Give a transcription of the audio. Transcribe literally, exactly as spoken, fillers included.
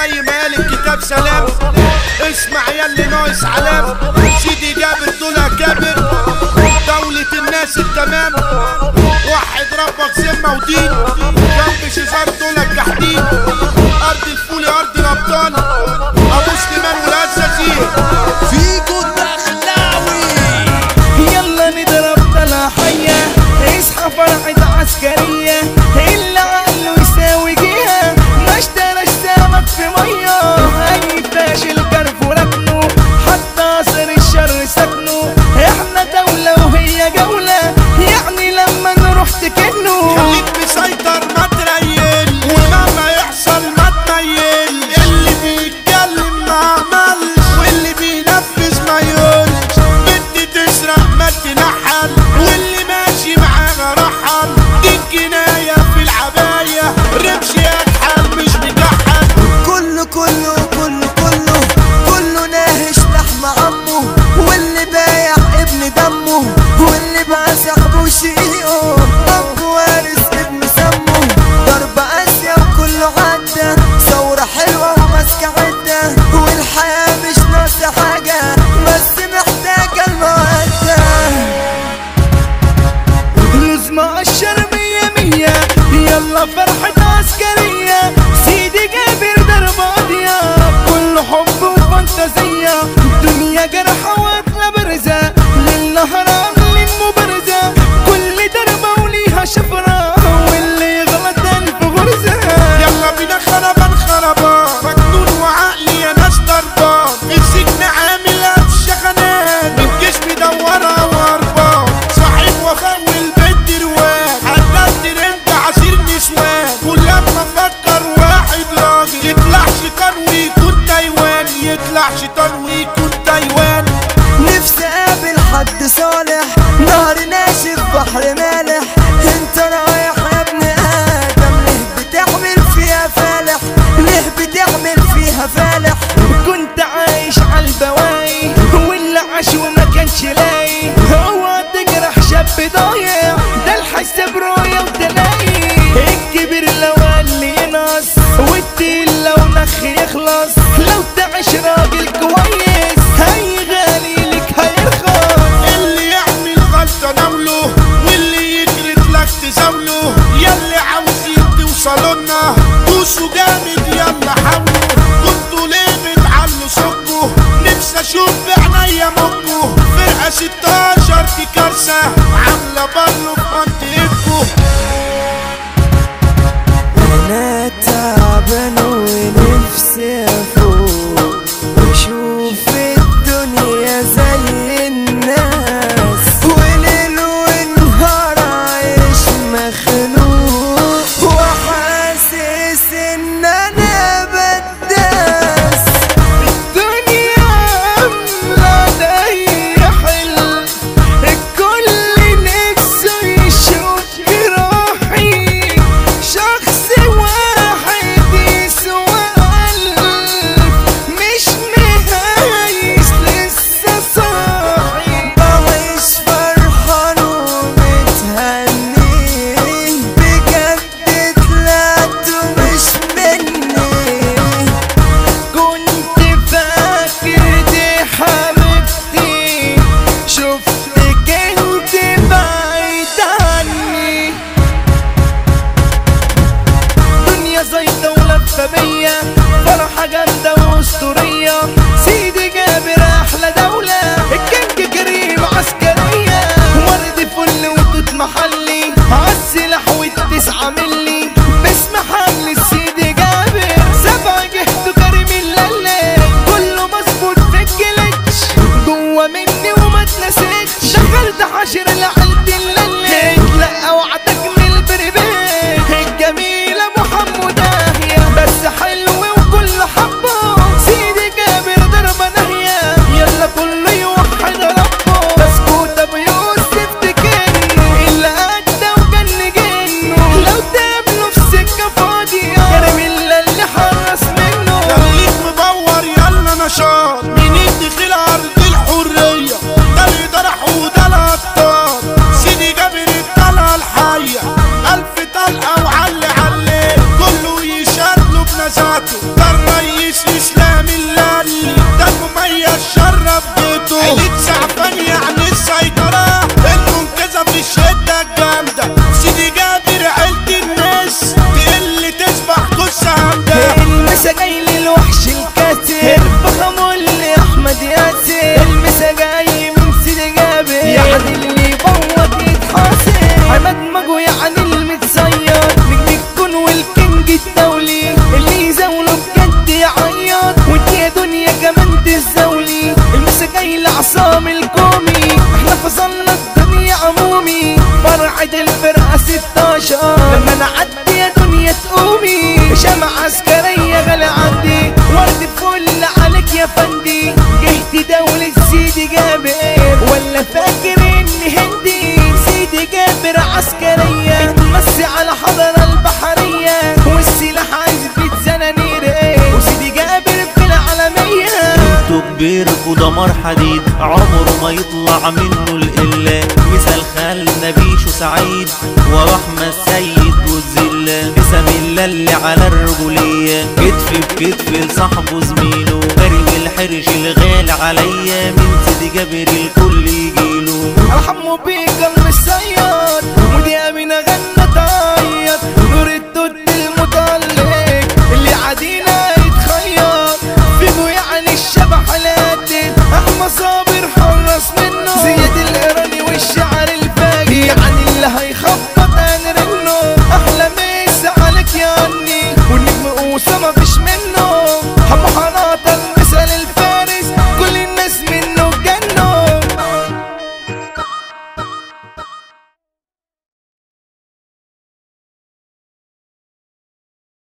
زي ما قال الكتاب سلام. اسمع يا اللي ناقص علام، سيدي جابر دول اكابر دولة الناس التمام. وحد ربك ذمة ودين، جنب شيزار دول الجحدين. ارض الفول ارض الابطال، ابو سليمان والاساسين فيكو الدخلاوي. يلا نضرب طلعة حية، اصحى فرحة عسكرية، اللي عقله يساوي جهة ما اشتراش سمك في مية. اي فاشل كرفو ركنه، حتى عصر الشر سكنه. احنا دولة وهي جولة، يعني لما نروح تكنه. خليك مسيطر ما تريل، ومهما يحصل ما تميل. اللي بيتكلم ما عملش، واللي بينفذ ما يقولش. بدي تسرق ما تنحل، واللي ماشي معانا رحل. دي الجناية في العباية، رمش يكحل مش مكحل. كله كله كله كله كله ناهش لحم عمه، واللي بايع ابن دمه، واللي باع صاحبه وشقيقه. اب وارث ابن سمه، ضرب اسيا وكله عدى. ثورة حلوة وماسكة عدة، والحياة مش ناقصة حاجة بس محتاجة المودة. لوز مقشر مية مية، يلا فرحة عسكرية. سيدي جابر ضربة قاضية، كله حب وفانتازية. الدنيا جرحة واكلة برزة، للنهار عاملين مبارزة. كل ضربة وليها شفرة، واللي يغلط ألف غرزة. يلا بينا خربان خربان، مجنون وعقلي يا ناس ضربان. في السجن عامل شغنان، من جسمي دورة وهربان. صاحب وفاء والبنت روان، هتقدر انت عصير نسوان. كل لما افكر واحد راجل، يطلع شيطان ويكون تايوان. يطلع شيطان ويكون تايوان. نفسي اقابل حد صالح، نهر ناشف بحر مالح. انت رايح يا ابن ادم، ليه بتعمل فيها فالح؟ ليه بتعمل فيها فالح؟ كنت عايش عالبواي، واللي عاش وما كانش لاقي. هو تجرح شاب ضايع، ده الحساب رؤية وتلاقي. الكبير لو قال لي ينقص، والتقيل لو نخ يخلص. لو تعيش راجل كويس، هي غالي لك هيرخص. اللي يعمل غلطة ناوله، واللي يجرد لك تزاوله. ياللي عاوزين توصلولنا، دوسوا جامد يلا حاولوا. كنتوا ليه بتعلوا صوتكوا؟ نفسي اشوف بعينيا موتكوا. فرقة ستاشر دي كارثة، عاملة برلو في منطقتكوا. انا تعبان ونفسي افوق، واشوف الدنيا زي الناس. وليل ونهار عايش مخنوق، وحاسس ان انا بداس. الدنيا عاملة ضي حلم، الكل نفسه يشوف جراحي. شخص واحد يسوى ألف، مش مهايس لسه صاحي. بعيش فرحان ومتهني، بجد طلعت مش مني. كنت فاكر دي حبيبتي، شفتك انت بعيد عني. دنيا زيطة ولفة بيا، فرحة جامدة واسطورية. سيدي جابر احلى دولة، الكينج كريم عسكرية. ورد فل وتوت محلي، عالسلاح والتسعة ملي. باسم محل السيدي جابر، سبع جهته كريم اللالي. كله مظبوط في الجلتش، جوا مني وما اتنسيتش. دخلت حشر لعلت اللالي، اتلقى وعدك من البربيت. الجميلة محمودة هي بس حلوة، وكل حبة بيركوا دمار حديد عمره ما يطلع منه الإلا. مثال خالنا بيشو سعيد واحمد سيد والزلة بسم الله اللي على الرجولية كتف بكتف لصاحبه زميله غريب الحرش الغالي عليا من سيدي جابر الكل يجيله. ارحموا بيك